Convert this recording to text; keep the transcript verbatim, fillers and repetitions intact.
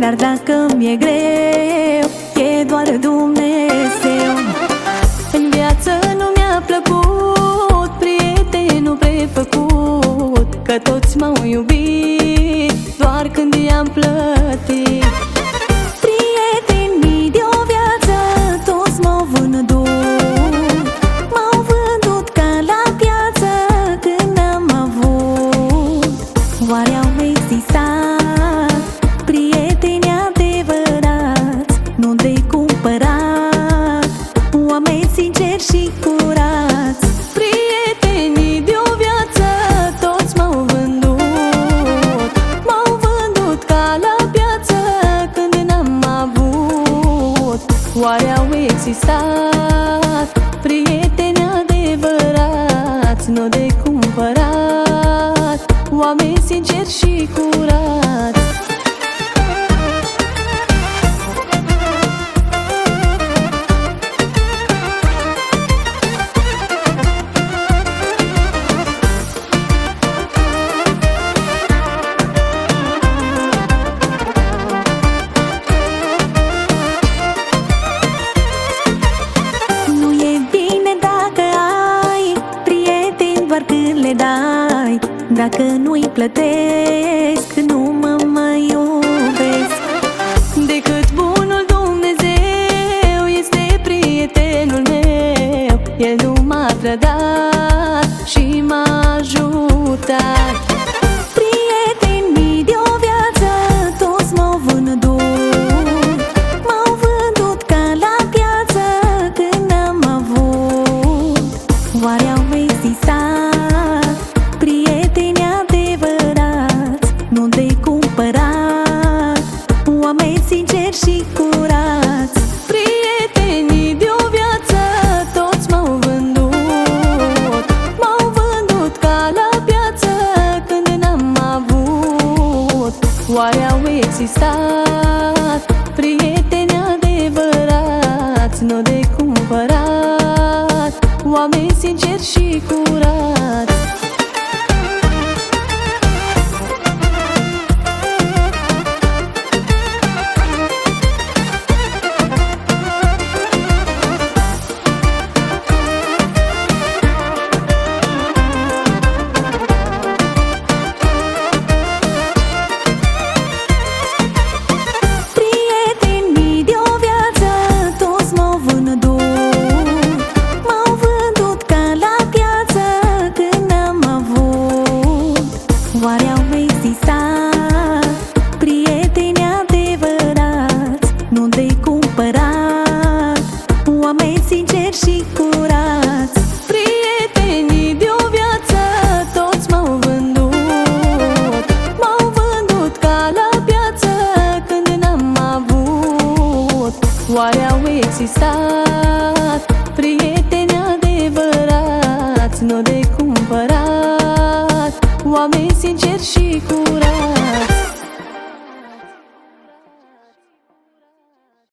Dar dacă mi-e greu, e doar Dumnezeu. În viață nu mi-a plăcut prietenul prefăcut, că toți m-au iubit doar când i-am plătit. Prietenii de o viață toți m-au vândut, m-au vândut ca la piață când am avut. Oare au existat prieteni adevărați, nu de cumpărat, oameni sinceri și curați? Prietenii de o viață toți m-au vândut, m-au vândut ca la piață când n-am avut. Oare au existat prieteni adevărați, nu de cumpărat, oameni sinceri și curați? Nu e bine dacă ai prieteni doar când le dai, dacă nu-i plătesc, nu mă mai iubesc. Decât bunul Dumnezeu este prietenul meu, El nu m-a trădat și m-a ajutat. Prietenii de o viață toți m-au vândut, m-au vândut ca la piață când am avut. Oare au existat prieteni adevărați, nu de cumpărat, oameni sinceri și curați? Prietenii de o viață toți m-au vândut, m-au vândut ca la piață când n-am avut. Oare au existat prieteni adevărați, nu de cumpărat, oameni sinceri și curați?